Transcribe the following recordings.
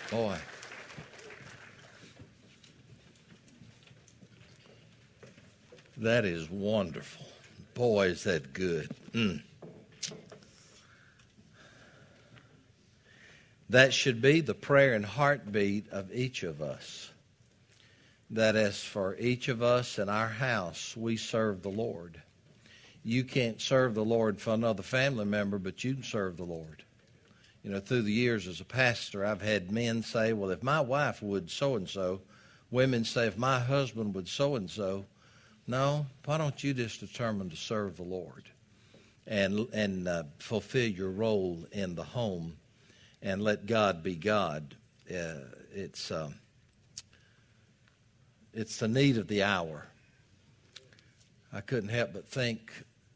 Boy. That is wonderful. Boy, is that good. That should be the prayer and heartbeat of each of us. That as for each of us in our house, we serve the Lord. You can't serve the Lord for another family member, but you can serve the Lord. You know, through the years as a pastor, I've had men say, well, if my wife would so-and-so, women say, if my husband would so-and-so. No, why don't you just determine to serve the Lord and fulfill your role in the home and let God be God. It's the need of the hour. I couldn't help but think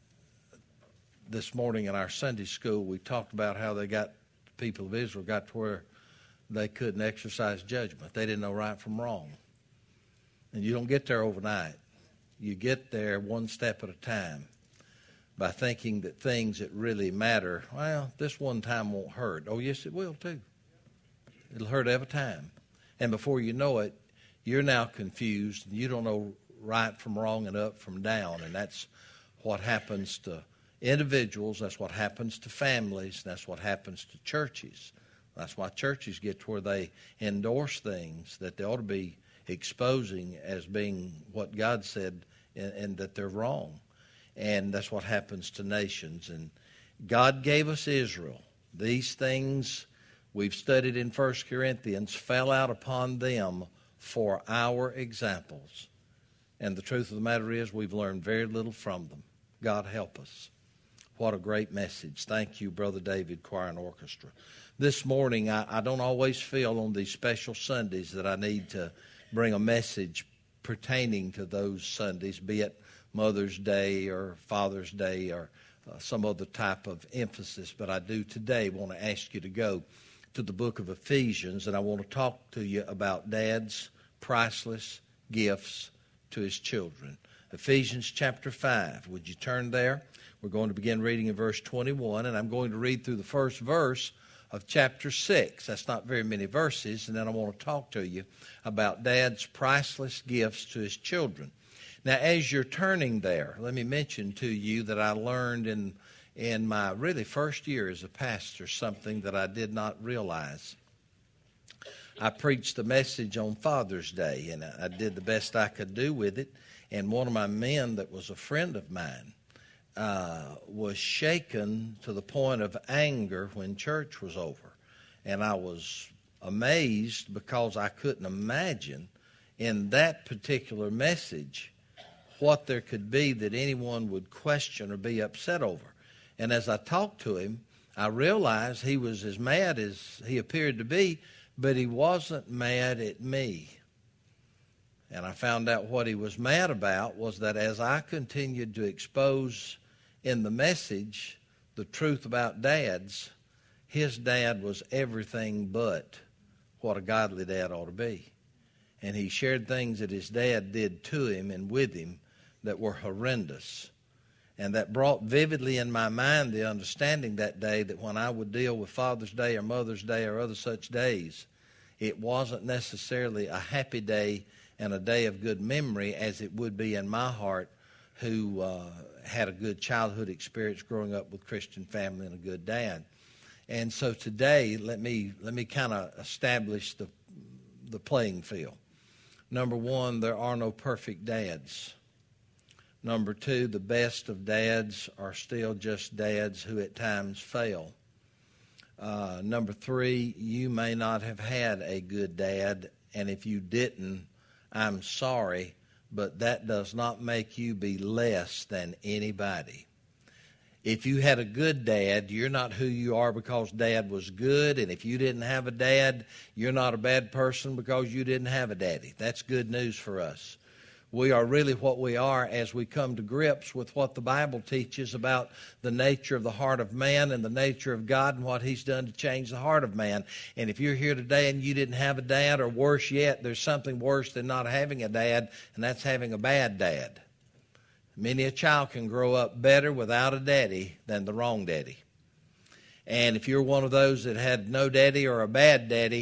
this morning in our Sunday school, we talked about how the people of Israel got to where they couldn't exercise judgment. They didn't know right from wrong. And you don't get there overnight. You get there one step at a time by thinking that things that really matter, well, this one time won't hurt. Oh, yes, it will too. It'll hurt every time. And before you know it, you're now confused and you don't know right from wrong and up from down. And that's what happens to individuals. That's what happens to families. That's what happens to churches. That's why churches get to where they endorse things that they ought to be exposing as being what God said and that they're wrong. And that's what happens to nations. And God gave us Israel. These things we've studied in 1 Corinthians fell out upon them for our examples. And the truth of the matter is we've learned very little from them. God help us. What a great message. Thank you, Brother David, choir and orchestra. This morning, I don't always feel on these special Sundays that I need to bring a message pertaining to those Sundays, be it Mother's Day or Father's Day or some other type of emphasis. But I do today want to ask you to go to the book of Ephesians, and I want to talk to you about Dad's priceless gifts to his children. Ephesians chapter 5. Would you turn there? We're going to begin reading in verse 21, and I'm going to read through the first verse of chapter 6. That's not very many verses, and then I want to talk to you about Dad's priceless gifts to his children. Now, as you're turning there, let me mention to you that I learned in my really first year as a pastor something that I did not realize. I preached the message on Father's Day, and I did the best I could do with it, and one of my men that was a friend of mine was shaken to the point of anger when church was over. And I was amazed because I couldn't imagine in that particular message what there could be that anyone would question or be upset over. And as I talked to him, I realized he was as mad as he appeared to be, but he wasn't mad at me. And I found out what he was mad about was that as I continued to expose in the message the truth about dads, his dad was everything but what a godly dad ought to be. And he shared things that his dad did to him and with him that were horrendous. And that brought vividly in my mind the understanding that day that when I would deal with Father's Day or Mother's Day or other such days, it wasn't necessarily a happy day and a day of good memory as it would be in my heart, who had a good childhood experience growing up with Christian family and a good dad. And so today, let me kind of establish the playing field. Number one, there are no perfect dads. Number two, the best of dads are still just dads who at times fail. Number three, you may not have had a good dad, and if you didn't, I'm sorry, but that does not make you be less than anybody. If you had a good dad, you're not who you are because dad was good, and if you didn't have a dad, you're not a bad person because you didn't have a daddy. That's good news for us. We are really what we are as we come to grips with what the Bible teaches about the nature of the heart of man and the nature of God and what he's done to change the heart of man. And if you're here today and you didn't have a dad, or worse yet, there's something worse than not having a dad, and that's having a bad dad. Many a child can grow up better without a daddy than the wrong daddy. And if you're one of those that had no daddy or a bad daddy,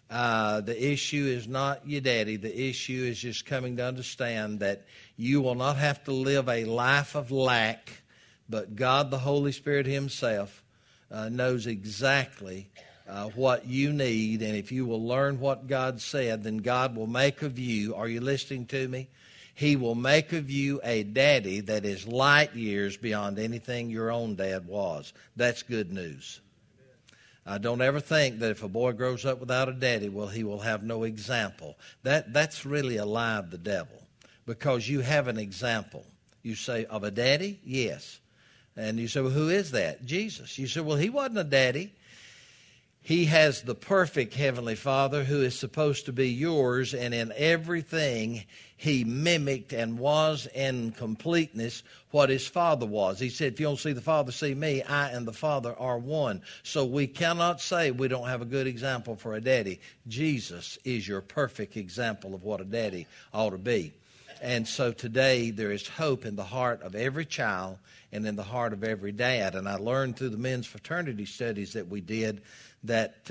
The issue is not your daddy. The issue is just coming to understand that you will not have to live a life of lack, but God, the Holy Spirit himself, knows exactly what you need. And if you will learn what God said, then God will make of you, are you listening to me? He will make of you a daddy that is light years beyond anything your own dad was. That's good news. Don't ever think that if a boy grows up without a daddy, well, he will have no example. That's really a lie of the devil, because you have an example. You say, of a daddy? Yes. And you say, well, who is that? Jesus. You say, well, he wasn't a daddy. He has the perfect Heavenly Father who is supposed to be yours, and in everything he mimicked and was in completeness what his Father was. He said, if you don't see the Father, see me. I and the Father are one. So we cannot say we don't have a good example for a daddy. Jesus is your perfect example of what a daddy ought to be. And so today there is hope in the heart of every child and in the heart of every dad. And I learned through the men's fraternity studies that we did that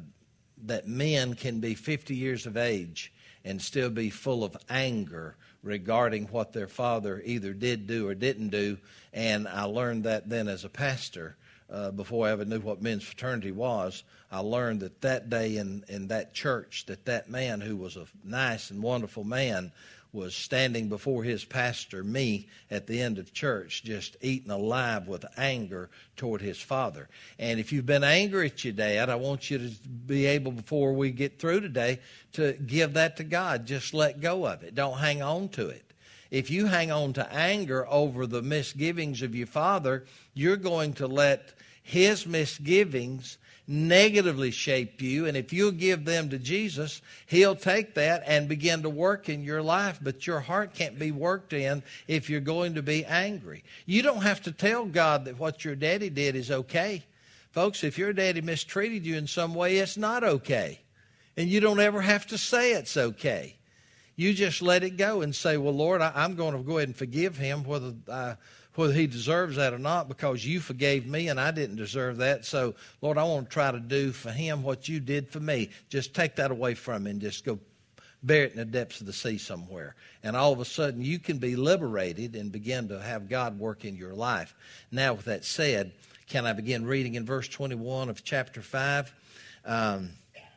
men can be 50 years of age and still be full of anger regarding what their father either did do or didn't do. And I learned that then as a pastor, before I ever knew what men's fraternity was. I learned that day in that church that man who was a nice and wonderful man was standing before his pastor, me, at the end of church, just eaten alive with anger toward his father. And if you've been angry at your dad, I want you to be able, before we get through today, to give that to God. Just let go of it. Don't hang on to it. If you hang on to anger over the misgivings of your father, you're going to let his misgivings negatively shape you, and if you'll give them to Jesus, he'll take that and begin to work in your life. But your heart can't be worked in if you're going to be angry. You don't have to tell God that what your daddy did is okay. Folks, if your daddy mistreated you in some way, it's not okay. And you don't ever have to say it's okay. You just let it go and say, well, Lord, I'm going to go ahead and forgive him whether he deserves that or not, because you forgave me and I didn't deserve that. So, Lord, I want to try to do for him what you did for me. Just take that away from him and just go bury it in the depths of the sea somewhere. And all of a sudden, you can be liberated and begin to have God work in your life. Now, with that said, can I begin reading in verse 21 of chapter 5? And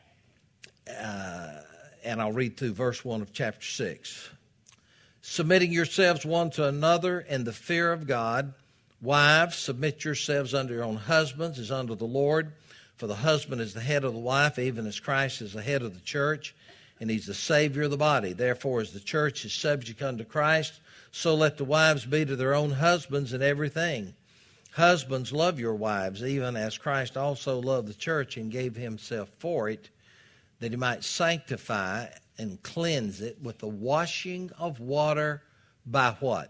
I'll read through verse 1 of chapter 6. Submitting yourselves one to another in the fear of God. Wives, submit yourselves unto your own husbands as unto the Lord. For the husband is the head of the wife, even as Christ is the head of the church, and he's the Savior of the body. Therefore, as the church is subject unto Christ, so let the wives be to their own husbands in everything. Husbands, love your wives, even as Christ also loved the church and gave himself for it, that he might sanctify and cleanse it with the washing of water by what?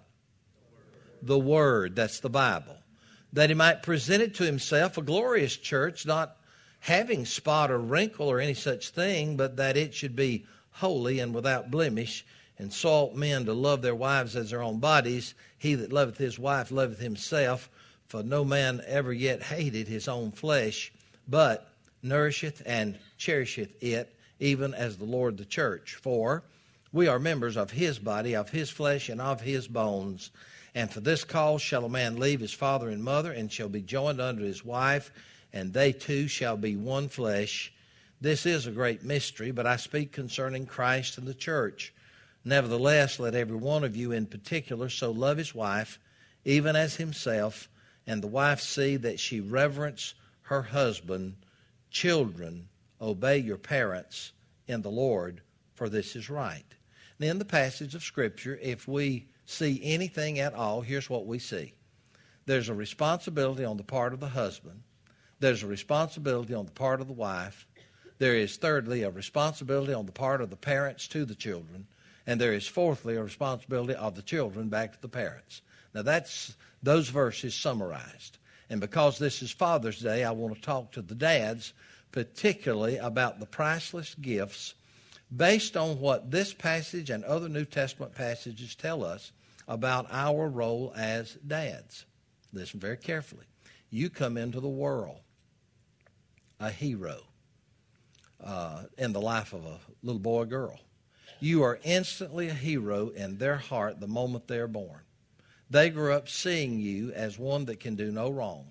The Word. That's the Bible. That he might present it to himself a glorious church, not having spot or wrinkle or any such thing, but that it should be holy and without blemish. And so ought men to love their wives as their own bodies. He that loveth his wife loveth himself. For no man ever yet hated his own flesh, but nourisheth and cherisheth it, even as the Lord the church. For we are members of his body, of his flesh, and of his bones. And for this cause shall a man leave his father and mother, and shall be joined unto his wife, and they two shall be one flesh. This is a great mystery, but I speak concerning Christ and the church. Nevertheless, let every one of you in particular so love his wife, even as himself, and the wife see that she reverence her husband. Children, obey your parents in the Lord, for this is right. Now, in the passage of Scripture, if we see anything at all, here's what we see. There's a responsibility on the part of the husband. There's a responsibility on the part of the wife. There is, thirdly, a responsibility on the part of the parents to the children. And there is, fourthly, a responsibility of the children back to the parents. Now, that's those verses summarized. And because this is Father's Day, I want to talk to the dads particularly about the priceless gifts based on what this passage and other New Testament passages tell us about our role as dads. Listen very carefully. You come into the world a hero. in the life of a little boy or girl. You are instantly a hero in their heart the moment they're born. They grew up seeing you as one that can do no wrong.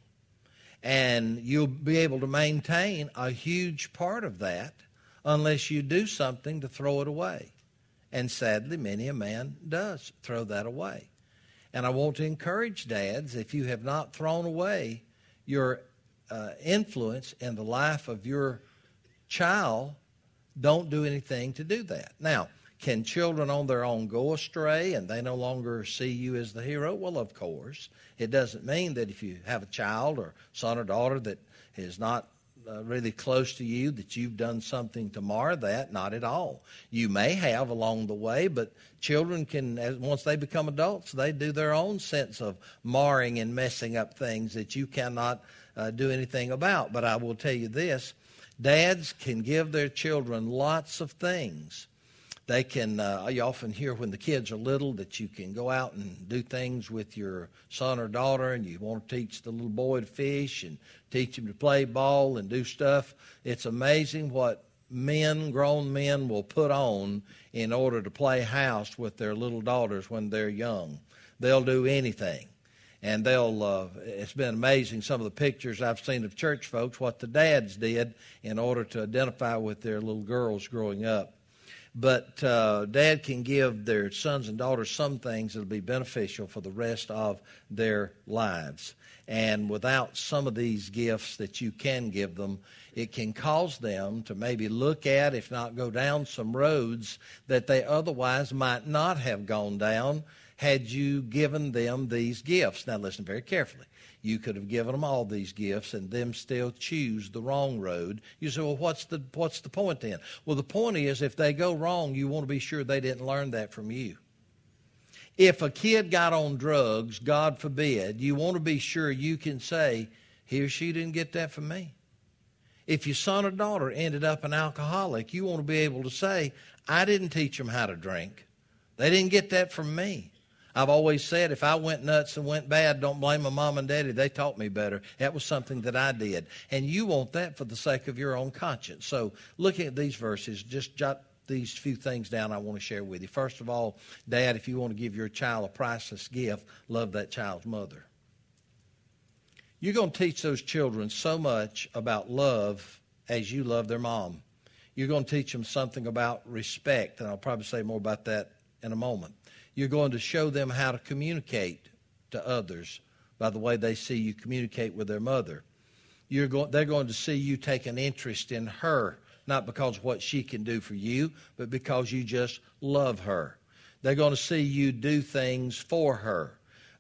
And you'll be able to maintain a huge part of that unless you do something to throw it away. And sadly, many a man does throw that away. And I want to encourage dads, if you have not thrown away your influence in the life of your child, don't do anything to do that. Now, can children on their own go astray and they no longer see you as the hero? Well, of course. It doesn't mean that if you have a child or son or daughter that is not really close to you that you've done something to mar that. Not at all. You may have along the way, but children can, once they become adults, they do their own sense of marring and messing up things that you cannot do anything about. But I will tell you this, dads can give their children lots of things. They can, you often hear when the kids are little that you can go out and do things with your son or daughter, and you want to teach the little boy to fish and teach him to play ball and do stuff. It's amazing what grown men will put on in order to play house with their little daughters when they're young. They'll do anything. And it's been amazing, some of the pictures I've seen of church folks, what the dads did in order to identify with their little girls growing up. But dad can give their sons and daughters some things that will be beneficial for the rest of their lives. And without some of these gifts that you can give them, it can cause them to maybe look at, if not go down, some roads that they otherwise might not have gone down had you given them these gifts. Now listen very carefully. You could have given them all these gifts and them still choose the wrong road. You say, well, what's the point then? Well, the point is if they go wrong, you want to be sure they didn't learn that from you. If a kid got on drugs, God forbid, you want to be sure you can say, he or she didn't get that from me. If your son or daughter ended up an alcoholic, you want to be able to say, I didn't teach them how to drink. They didn't get that from me. I've always said if I went nuts and went bad, don't blame my mom and daddy. They taught me better. That was something that I did. And you want that for the sake of your own conscience. So looking at these verses, just jot these few things down I want to share with you. First of all, Dad, if you want to give your child a priceless gift, love that child's mother. You're going to teach those children so much about love as you love their mom. You're going to teach them something about respect, and I'll probably say more about that in a moment. You're going to show them how to communicate to others by the way they see you communicate with their mother. They're going to see you take an interest in her, not because of what she can do for you, but because you just love her. They're going to see you do things for her.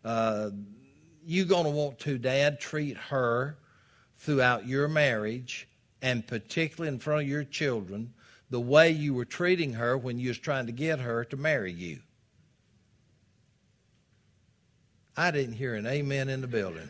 You're going to want to, Dad, treat her throughout your marriage, and particularly in front of your children, the way you were treating her when you was trying to get her to marry you. I didn't hear an amen in the building.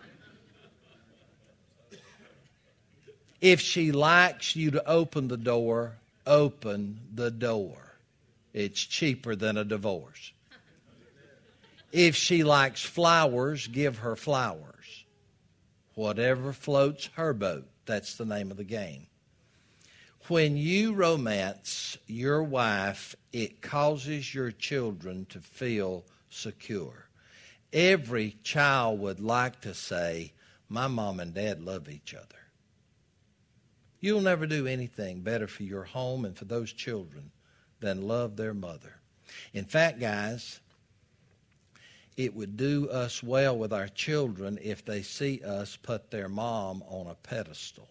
If she likes you to open the door, open the door. It's cheaper than a divorce. If she likes flowers, give her flowers. Whatever floats her boat, that's the name of the game. When you romance your wife, it causes your children to feel secure. Every child would like to say, my mom and dad love each other. You'll never do anything better for your home and for those children than love their mother. In fact, guys, it would do us well with our children if they see us put their mom on a pedestal.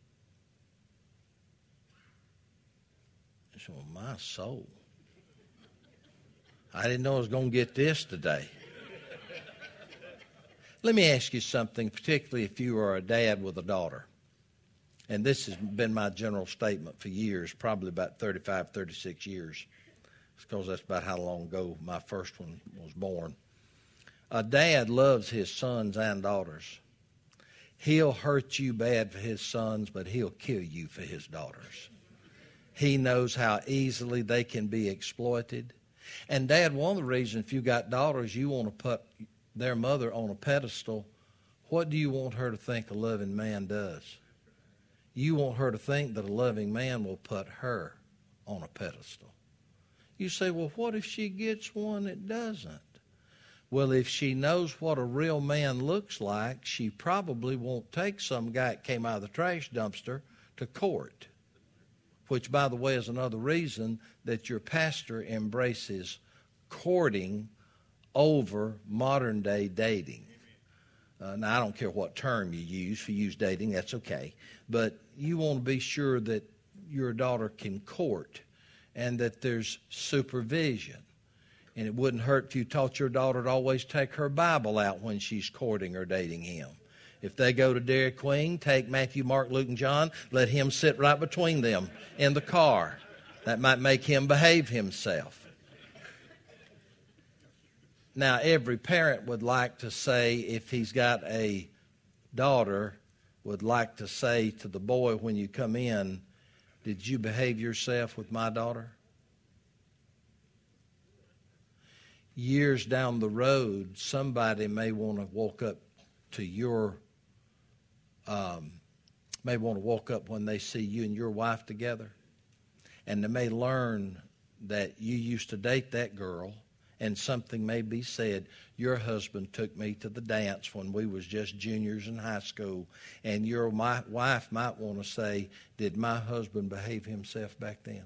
So, my soul. I didn't know I was going to get this today. Let me ask you something, particularly if you are a dad with a daughter. And this has been my general statement for years, probably about 35, 36 years. It's because that's about how long ago my first one was born. A dad loves his sons and daughters. He'll hurt you bad for his sons, but he'll kill you for his daughters. He knows how easily they can be exploited. And, Dad, one of the reasons if you got daughters, you want to put their mother on a pedestal, what do you want her to think a loving man does? You want her to think that a loving man will put her on a pedestal. You say, well, what if she gets one that doesn't? Well, if she knows what a real man looks like, she probably won't take some guy that came out of the trash dumpster to court, which, by the way, is another reason that your pastor embraces courting over modern-day dating. Now, I don't care what term you use. If you use dating, that's okay. But you want to be sure that your daughter can court and that there's supervision. And it wouldn't hurt if you taught your daughter to always take her Bible out when she's courting or dating him. If they go to Dairy Queen, take Matthew, Mark, Luke, and John, let him sit right between them in the car. That might make him behave himself. Now, every parent would like to say, if he's got a daughter, would like to say to the boy when you come in, did you behave yourself with my daughter? Years down the road, somebody may want to walk up to your, may want to walk up when they see you and your wife together, and they may learn that you used to date that girl, and something may be said, your husband took me to the dance when we was just juniors in high school, and your wife might want to say, did my husband behave himself back then?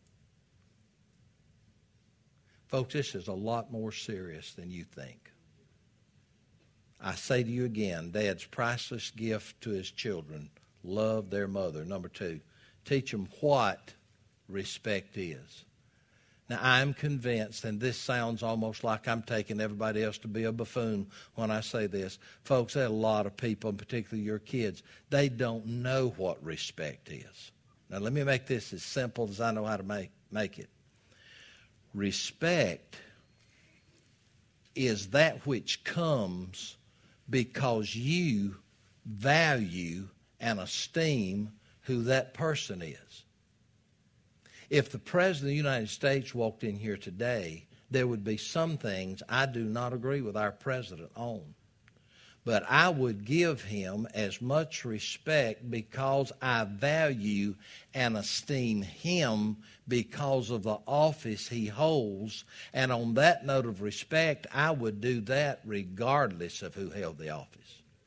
Folks, this is a lot more serious than you think. I say to you again, Dad's priceless gift to his children, love their mother. Number 2, teach them what respect is. Now, I'm convinced, and this sounds almost like I'm taking everybody else to be a buffoon when I say this. Folks, there are a lot of people, and particularly your kids, they don't know what respect is. Now, let me make this as simple as I know how to make it. Respect is that which comes because you value and esteem who that person is. If the President of the United States walked in here today, there would be some things I do not agree with our President on. But I would give him as much respect because I value and esteem him because of the office he holds. And on that note of respect, I would do that regardless of who held the office.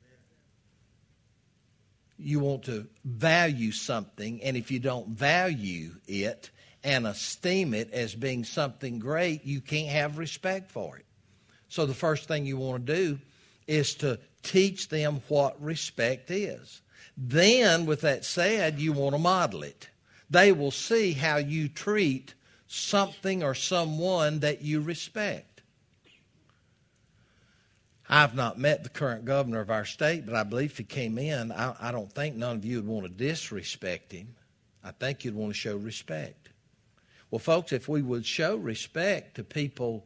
You want to value something, and if you don't value it and esteem it as being something great, you can't have respect for it. So the first thing you want to do is to teach them what respect is. Then, with that said, you want to model it. They will see how you treat something or someone that you respect. I've not met the current governor of our state, but I believe if he came in, I don't think none of you would want to disrespect him. I think you'd want to show respect. Well, folks, if we would show respect to people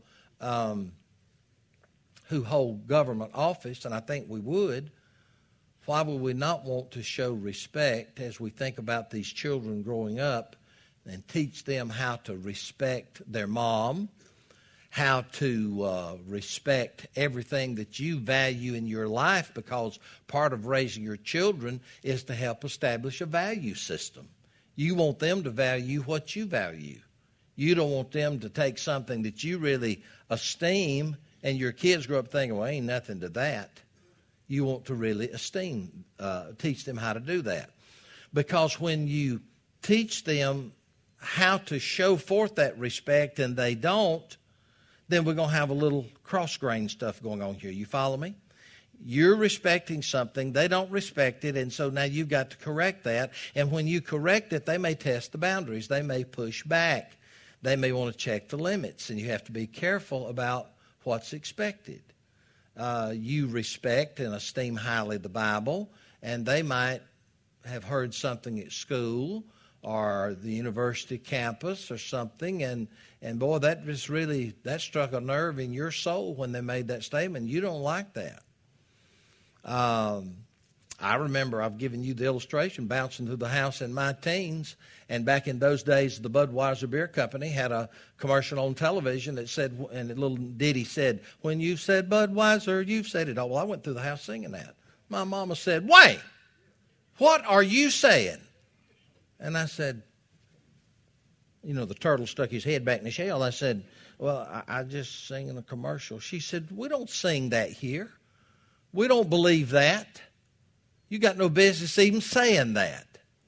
who hold government office, and I think we would, why would we not want to show respect as we think about these children growing up and teach them how to respect their mom, how to respect everything that you value in your life, because part of raising your children is to help establish a value system. You want them to value what you value. You don't want them to take something that you really esteem and your kids grow up thinking, well, ain't nothing to that. You want to really esteem, teach them how to do that. Because when you teach them how to show forth that respect and they don't, then we're going to have a little cross-grain stuff going on here. You follow me? You're respecting something, they don't respect it, and so now you've got to correct that. And when you correct it, they may test the boundaries. They may push back. They may want to check the limits, and you have to be careful about what's expected. You respect and esteem highly the Bible, and they might have heard something at school or the university campus or something, and boy, that struck a nerve in your soul when they made that statement. You don't like that. I remember I've given you the illustration, bouncing through the house in my teens, and back in those days, the Budweiser Beer Company had a commercial on television that said, and a little ditty said, when you said Budweiser, you've said it all. Well, I went through the house singing that. My mama said, wait, What are you saying? And I said, the turtle stuck his head back in the shell. I said, well, I just sing in a commercial. She said, we don't sing that here. We don't believe that. You got no business even saying that.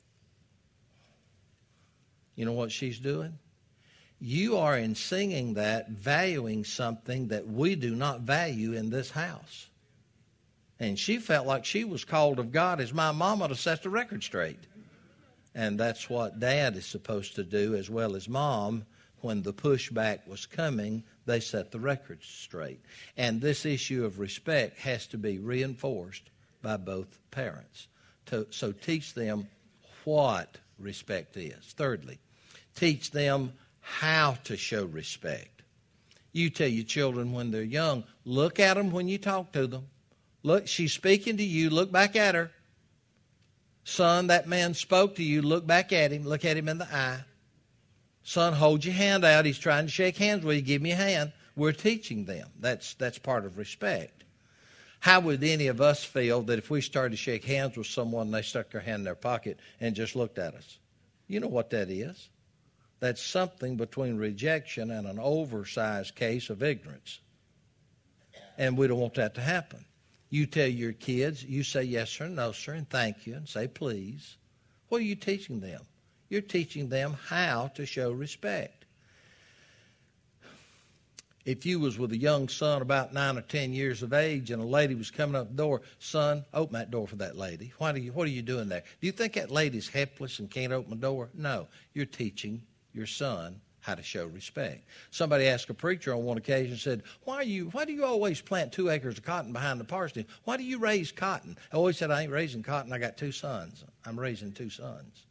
You know what she's doing? You are in singing that, valuing something that we do not value in this house. And she felt like she was called of God as my mama to set the record straight. And that's what Dad is supposed to do as well as Mom. When the pushback was coming, they set the record straight. And this issue of respect has to be reinforced by both parents. So teach them what respect is. Thirdly, teach them how to show respect. You tell your children when they're young, look at them when you talk to them. Look, she's speaking to you. Look back at her. Son, that man spoke to you. Look back at him. Look at him in the eye. Son, hold your hand out. He's trying to shake hands with you. Give me a hand. We're teaching them. That's part of respect. How would any of us feel that if we started to shake hands with someone and they stuck their hand in their pocket and just looked at us? You know what that is. That's something between rejection and an oversized case of ignorance. And we don't want that to happen. You tell your kids, you say yes sir, no sir, and thank you, and say please. What are you teaching them? You're teaching them how to show respect. If you was with a young son about 9 or 10 years of age and a lady was coming up the door, son, open that door for that lady. What are you doing there? Do you think that lady's helpless and can't open the door? No, you're teaching your son how to show respect. Somebody asked a preacher on one occasion, said, why do you always plant 2 acres of cotton behind the parsnip? Why do you raise cotton? I always said, I ain't raising cotton. I got 2 sons. I'm raising 2 sons.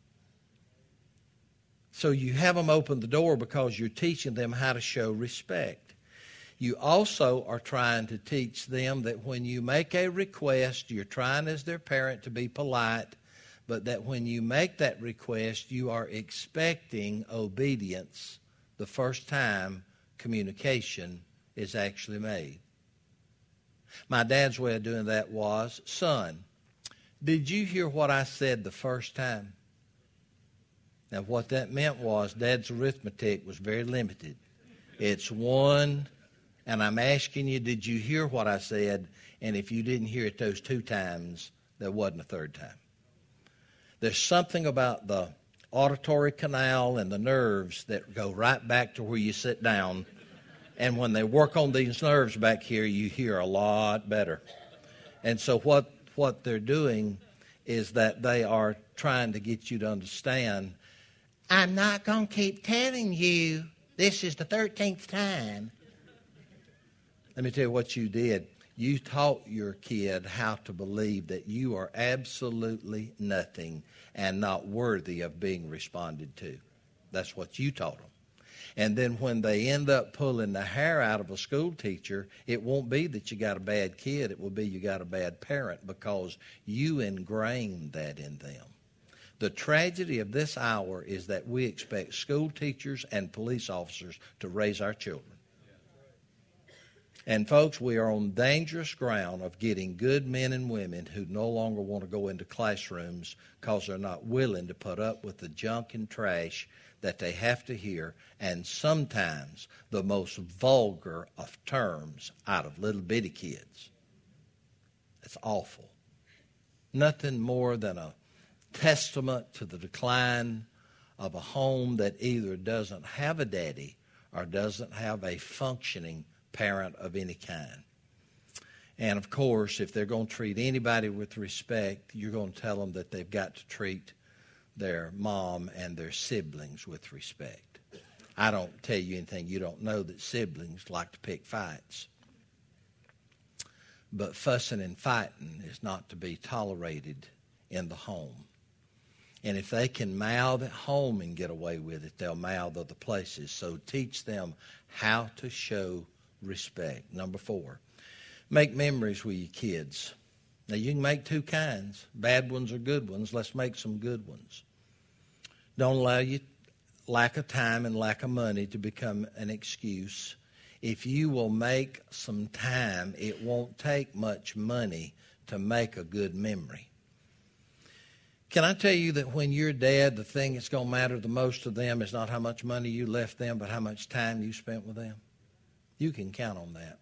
So you have them open the door because you're teaching them how to show respect. You also are trying to teach them that when you make a request, you're trying as their parent to be polite, but that when you make that request, you are expecting obedience the first time communication is actually made. My dad's way of doing that was, son, did you hear what I said the first time? Now, what that meant was Dad's arithmetic was very limited. It's 1, and I'm asking you, did you hear what I said? And if you didn't hear it those 2 times, there wasn't a 3rd time. There's something about the auditory canal and the nerves that go right back to where you sit down. And when they work on these nerves back here, you hear a lot better. And so what they're doing is that they are trying to get you to understand, I'm not going to keep telling you this is the 13th time. Let me tell you what you did. You taught your kid how to believe that you are absolutely nothing and not worthy of being responded to. That's what you taught them. And then when they end up pulling the hair out of a school teacher, it won't be that you got a bad kid. It will be you got a bad parent because you ingrained that in them. The tragedy of this hour is that we expect school teachers and police officers to raise our children. And folks, we are on dangerous ground of getting good men and women who no longer want to go into classrooms because they're not willing to put up with the junk and trash that they have to hear, and sometimes the most vulgar of terms out of little bitty kids. It's awful. Nothing more than a testament to the decline of a home that either doesn't have a daddy or doesn't have a functioning parent of any kind. And of course, if they're going to treat anybody with respect, you're going to tell them that they've got to treat their mom and their siblings with respect. I don't tell you anything you don't know that siblings like to pick fights. But fussing and fighting is not to be tolerated in the home. And if they can mouth at home and get away with it, they'll mouth other places. So teach them how to show respect. Number 4, make memories with your kids. Now, you can make 2 kinds, bad ones or good ones. Let's make some good ones. Don't allow you lack of time and lack of money to become an excuse. If you will make some time, it won't take much money to make a good memory. Can I tell you that when you're dead, the thing that's going to matter the most to them is not how much money you left them, but how much time you spent with them? You can count on that.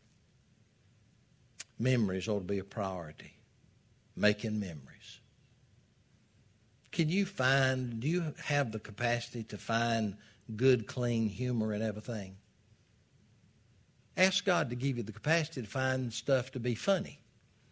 Memories ought to be a priority. Making memories. Do you have the capacity to find good, clean humor in everything? Ask God to give you the capacity to find stuff to be funny.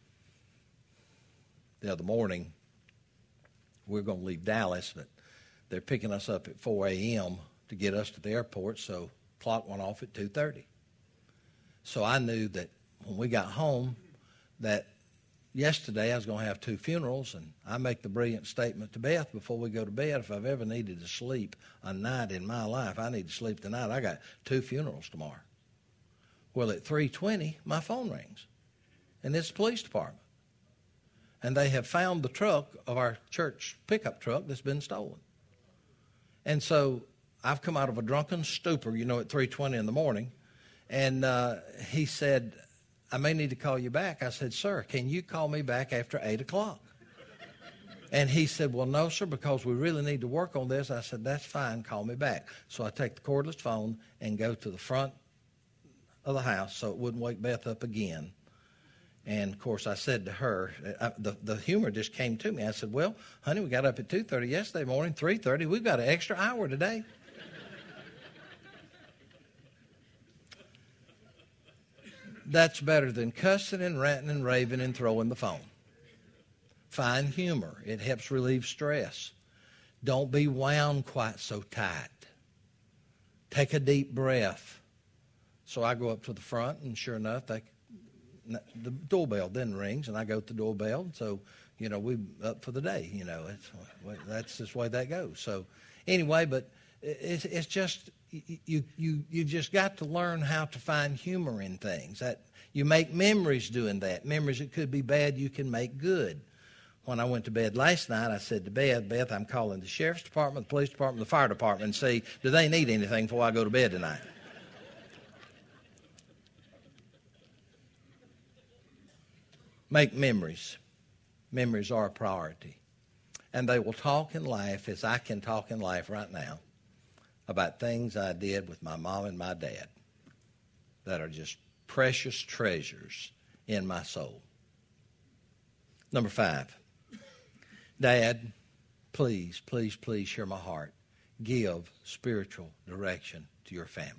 The other morning, we're going to leave Dallas, but they're picking us up at 4 a.m. to get us to the airport, so clock went off at 2:30. So I knew that when we got home that yesterday I was going to have 2 funerals, and I make the brilliant statement to Beth before we go to bed, if I've ever needed to sleep a night in my life, I need to sleep tonight. I got 2 funerals tomorrow. Well, at 3:20, my phone rings, and it's the police department. And they have found the truck of our church pickup truck that's been stolen. And so I've come out of a drunken stupor, at 3:20 in the morning. And he said, I may need to call you back. I said, sir, can you call me back after 8 o'clock? And he said, well, no, sir, because we really need to work on this. I said, that's fine. Call me back. So I take the cordless phone and go to the front of the house so it wouldn't wake Beth up again. And, of course, I said to her, the humor just came to me. I said, well, honey, we got up at 2:30 yesterday morning, 3:30. We've got an extra hour today. That's better than cussing and ranting and raving and throwing the phone. Find humor. It helps relieve stress. Don't be wound quite so tight. Take a deep breath. So I go up to the front, and sure enough, the doorbell then rings, and I go to the doorbell. And so, we're up for the day. That's just the way that goes. So anyway, but it's just you just got to learn how to find humor in things. That you make memories doing that. Memories that could be bad, you can make good. When I went to bed last night, I said to Beth, I'm calling the sheriff's department, the police department, the fire department, and see, do they need anything before I go to bed tonight? Make memories. Memories are a priority. And they will talk and laugh, as I can talk and laugh right now, about things I did with my mom and my dad that are just precious treasures in my soul. Number 5. Dad, please, please, please hear my heart. Give spiritual direction to your family.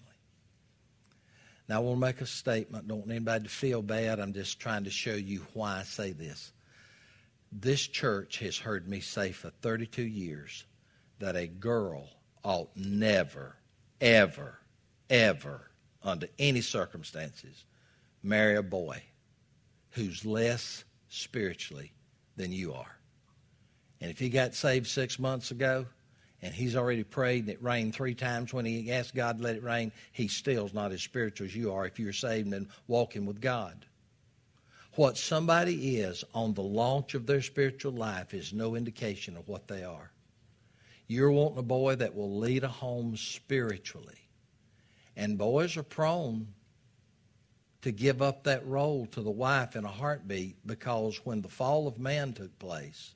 Now, I want to make a statement. Don't want anybody to feel bad. I'm just trying to show you why I say this. This church has heard me say for 32 years that a girl ought never, ever, ever, under any circumstances, marry a boy who's less spiritually than you are. And if he got saved 6 months ago, and he's already prayed and it rained 3 times when he asked God to let it rain, he still's not as spiritual as you are if you're saved and walking with God. What somebody is on the launch of their spiritual life is no indication of what they are. You're wanting a boy that will lead a home spiritually. And boys are prone to give up that role to the wife in a heartbeat, because when the fall of man took place,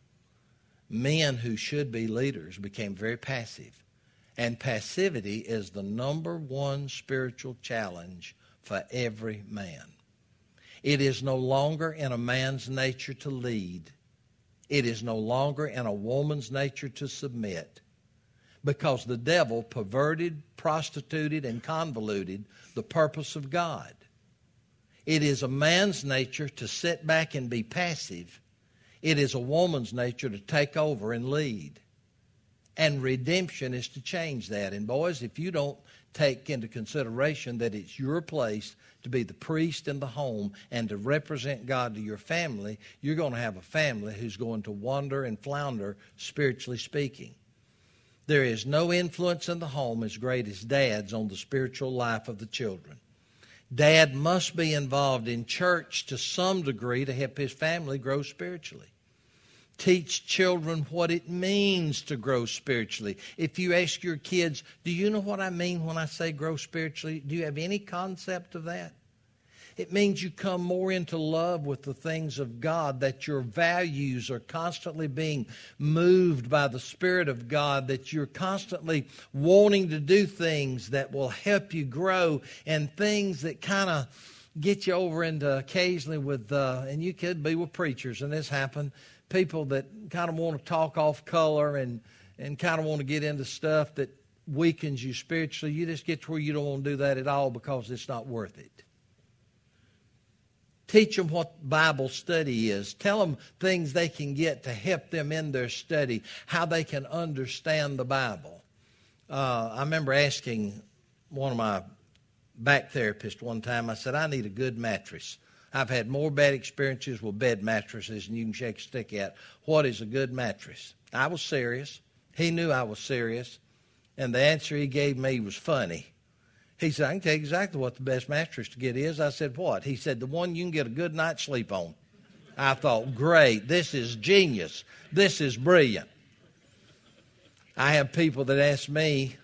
men who should be leaders became very passive. And passivity is the number one spiritual challenge for every man. It is no longer in a man's nature to lead. It is no longer in a woman's nature to submit, because the devil perverted, prostituted, and convoluted the purpose of God. It is a man's nature to sit back and be passive. It is a woman's nature to take over and lead. And redemption is to change that. And boys, if you don't take into consideration that it's your place to be the priest in the home and to represent God to your family, you're going to have a family who's going to wander and flounder, spiritually speaking. There is no influence in the home as great as Dad's on the spiritual life of the children. Dad must be involved in church to some degree to help his family grow spiritually. Teach children what it means to grow spiritually. If you ask your kids, do you know what I mean when I say grow spiritually? Do you have any concept of that? It means you come more into love with the things of God, that your values are constantly being moved by the Spirit of God, that you're constantly wanting to do things that will help you grow, and things that kind of get you over into occasionally with, and you could be with preachers, and this happened, people that kind of want to talk off color and kind of want to get into stuff that weakens you spiritually. You just get to where you don't want to do that at all because it's not worth it. Teach them what Bible study is. Tell them things they can get to help them in their study, how they can understand the Bible. I remember asking one of my back therapists one time, I said, I need a good mattress. I've had more bad experiences with bed mattresses than you can shake a stick at. What is a good mattress? I was serious. He knew I was serious. And the answer he gave me was funny. He said, I can tell you exactly what the best mattress to get is. I said, what? He said, the one you can get a good night's sleep on. I thought, great, this is genius. This is brilliant. I have people that ask me,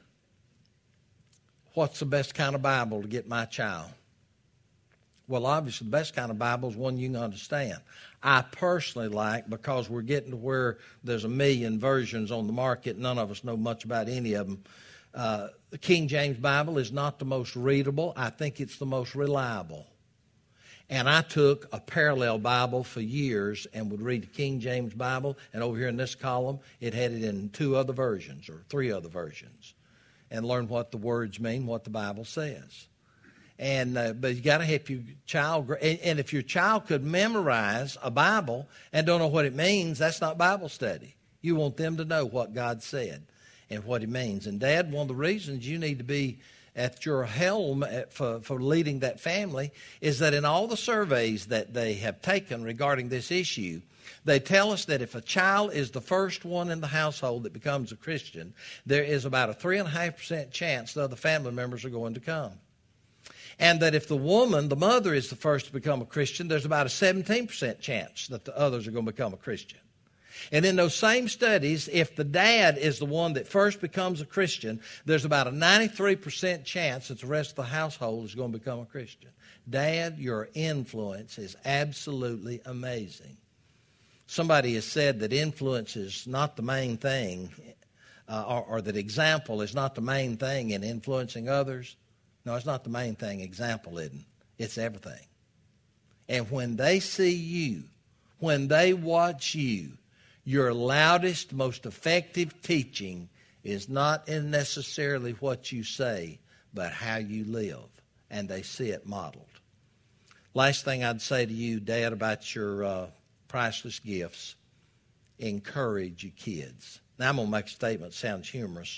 what's the best kind of Bible to get my child? Well, obviously, the best kind of Bible is one you can understand. I personally like, because we're getting to where there's 1 million versions on the market, none of us know much about any of them. The King James Bible is not the most readable. I think it's the most reliable. And I took a parallel Bible for years and would read the King James Bible, and over here in this column, it had it in 2 other versions or 3 other versions, and learn what the words mean, what the Bible says. And but you got to help your child. And if your child could memorize a Bible and don't know what it means, that's not Bible study. You want them to know what God said and what He means. And Dad, one of the reasons you need to be at your helm for leading that family is that in all the surveys that they have taken regarding this issue, they tell us that if a child is the first one in the household that becomes a Christian, there is about a 3.5% chance the other family members are going to come. And that if the woman, the mother, is the first to become a Christian, there's about a 17% chance that the others are going to become a Christian. And in those same studies, if the dad is the one that first becomes a Christian, there's about a 93% chance that the rest of the household is going to become a Christian. Dad, your influence is absolutely amazing. Somebody has said that influence is not the main thing, or that example is not the main thing in influencing others. No, it's not the main thing. Example isn't. It's everything. And when they see you, when they watch you, your loudest, most effective teaching is not necessarily what you say, but how you live. And they see it modeled. Last thing I'd say to you, Dad, about your priceless gifts, encourage your kids. Now, I'm going to make a statement that sounds humorous.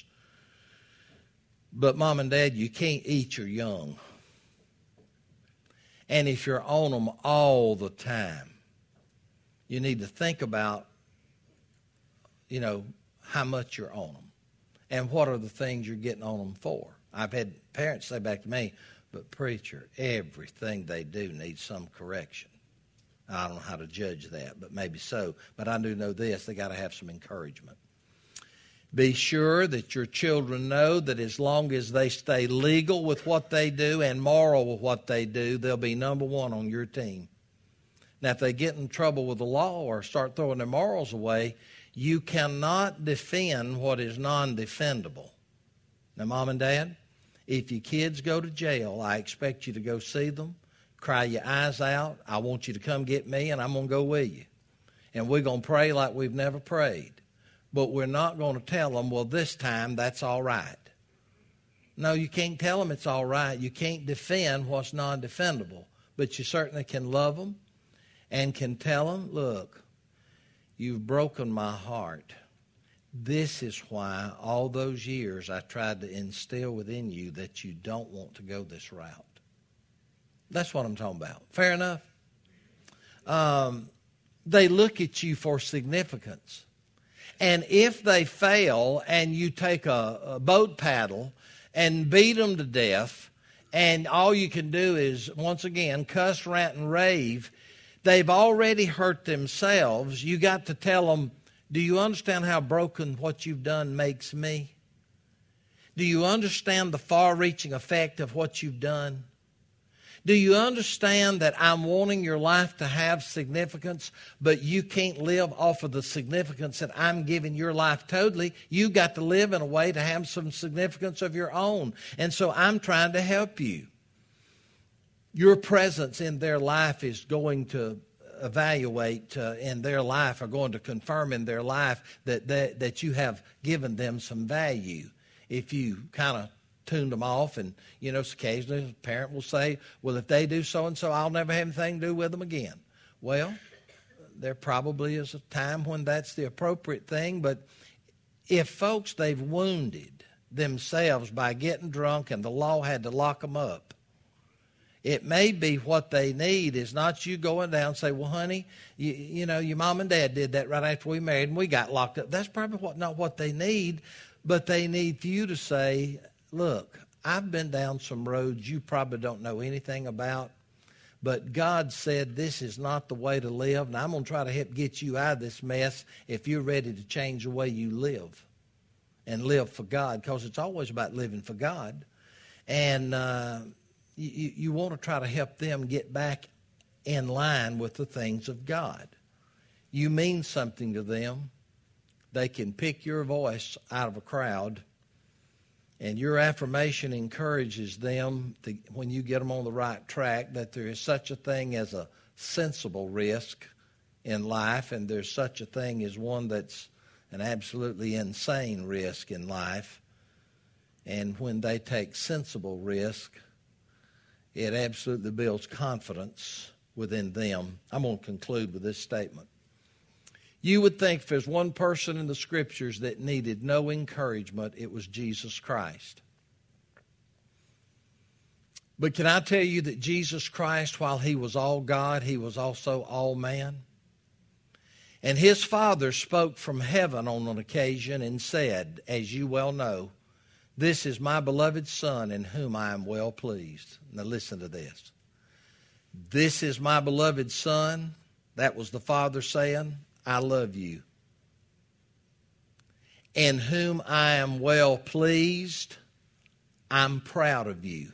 But Mom and Dad, you can't eat your young. And if you're on them all the time, you need to think about, how much you're on them. And what are the things you're getting on them for. I've had parents say back to me, but preacher, everything they do needs some correction. I don't know how to judge that, but maybe so. But I do know this, they got to have some encouragement. Be sure that your children know that as long as they stay legal with what they do and moral with what they do, they'll be number one on your team. Now, if they get in trouble with the law or start throwing their morals away, you cannot defend what is non-defendable. Now, Mom and Dad, if your kids go to jail, I expect you to go see them, cry your eyes out. I want you to come get me, and I'm going to go with you. And we're going to pray like we've never prayed. But we're not going to tell them, well, this time that's all right. No, you can't tell them it's all right. You can't defend what's non-defendable. But you certainly can love them and can tell them, look, you've broken my heart. This is why all those years I tried to instill within you that you don't want to go this route. That's what I'm talking about. Fair enough? They look at you for significance. And if they fail and you take a boat paddle and beat them to death, and all you can do is, once again, cuss, rant, and rave, they've already hurt themselves. You got to tell them, do you understand how broken what you've done makes me? Do you understand the far-reaching effect of what you've done? Do you understand that I'm wanting your life to have significance, but you can't live off of the significance that I'm giving your life totally? You got to live in a way to have some significance of your own. And so I'm trying to help you. Your presence in their life is going to evaluate in their life, or going to confirm in their life that you have given them some value. If you kind of tuned them off, and occasionally a parent will say, well, if they do so and so, I'll never have anything to do with them again. Well, there probably is a time when that's the appropriate thing, but if folks, they've wounded themselves by getting drunk and the law had to lock them up, it may be what they need is not you going down and say, well, honey, your mom and dad did that right after we married and we got locked up. That's probably not what they need, but they need for you to say, look, I've been down some roads you probably don't know anything about, but God said this is not the way to live, and I'm going to try to help get you out of this mess if you're ready to change the way you live and live for God, because it's always about living for God. And you want to try to help them get back in line with the things of God. You mean something to them. They can pick your voice out of a crowd. And your affirmation encourages them, when you get them on the right track, that there is such a thing as a sensible risk in life, and there's such a thing as one that's an absolutely insane risk in life. And when they take sensible risk, it absolutely builds confidence within them. I'm going to conclude with this statement. You would think if there's one person in the Scriptures that needed no encouragement, it was Jesus Christ. But can I tell you that Jesus Christ, while he was all God, he was also all man? And his Father spoke from heaven on an occasion and said, as you well know, this is my beloved Son in whom I am well pleased. Now listen to this. This is my beloved Son. That was the Father saying, I love you. In whom I am well pleased, I'm proud of you.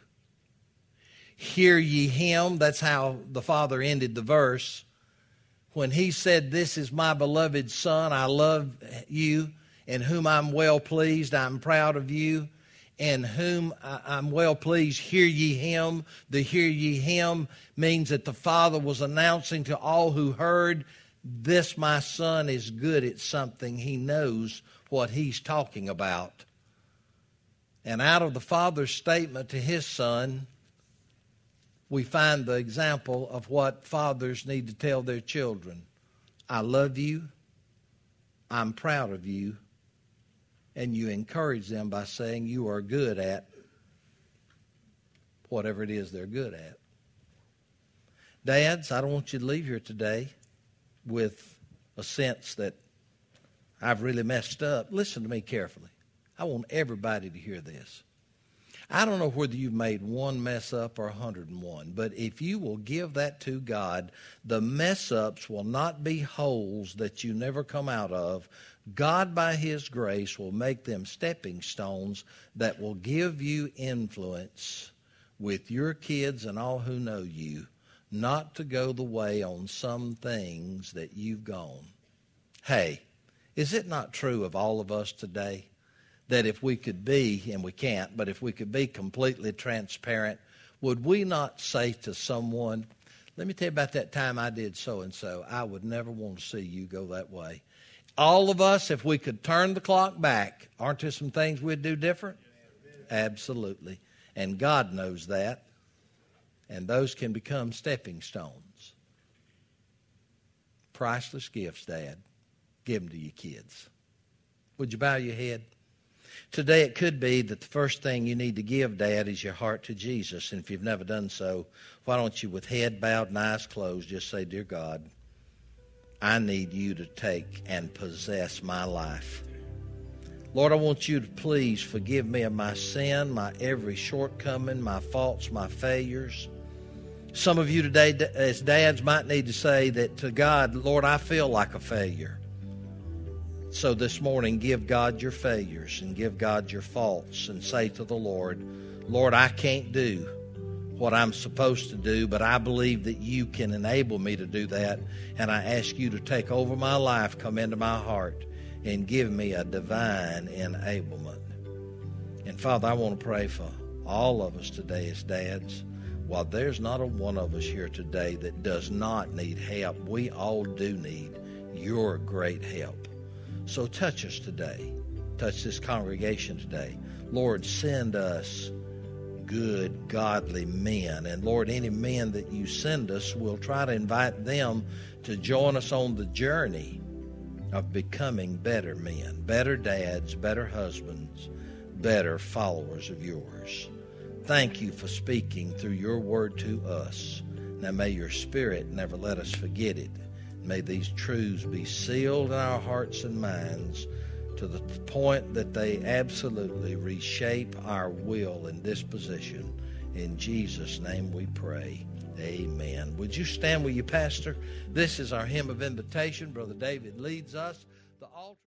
Hear ye him. That's how the Father ended the verse. When he said, this is my beloved Son, I love you. In whom I'm well pleased, I'm proud of you. In whom I'm well pleased, hear ye him. The hear ye him means that the Father was announcing to all who heard, this my Son is good at something. He knows what he's talking about. And out of the Father's statement to his Son, we find the example of what fathers need to tell their children. I love you. I'm proud of you. And you encourage them by saying you are good at whatever it is they're good at. Dads, I don't want you to leave here today with a sense that I've really messed up. Listen to me carefully. I want everybody to hear this. I don't know whether you've made one mess up or 101, but if you will give that to God, the mess ups will not be holes that you never come out of. God, by his grace, will make them stepping stones that will give you influence with your kids and all who know you, not to go the way on some things that you've gone. Hey, is it not true of all of us today that if we could be, and we can't, but if we could be completely transparent, would we not say to someone, let me tell you about that time I did so-and-so. I would never want to see you go that way. All of us, if we could turn the clock back, aren't there some things we'd do different? Absolutely. And God knows that. And those can become stepping stones. Priceless gifts, Dad. Give them to your kids. Would you bow your head? Today it could be that the first thing you need to give, Dad, is your heart to Jesus. And if you've never done so, why don't you, with head bowed and eyes closed, just say, Dear God, I need you to take and possess my life. Lord, I want you to please forgive me of my sin, my every shortcoming, my faults, my failures. Some of you today, as dads, might need to say that to God, Lord, I feel like a failure. So this morning, give God your failures and give God your faults and say to the Lord, Lord, I can't do what I'm supposed to do, but I believe that you can enable me to do that. And I ask you to take over my life, come into my heart, and give me a divine enablement. And Father, I want to pray for all of us today as dads. While there's not a one of us here today that does not need help, we all do need your great help. So touch us today. Touch this congregation today. Lord, send us good, godly men. And Lord, any men that you send us, we'll try to invite them to join us on the journey of becoming better men, better dads, better husbands, better followers of yours. Thank you for speaking through your word to us. Now may your Spirit never let us forget it. May these truths be sealed in our hearts and minds to the point that they absolutely reshape our will and disposition. In Jesus' name we pray. Amen. Would you stand with your pastor? This is our hymn of invitation. Brother David leads us. The altar.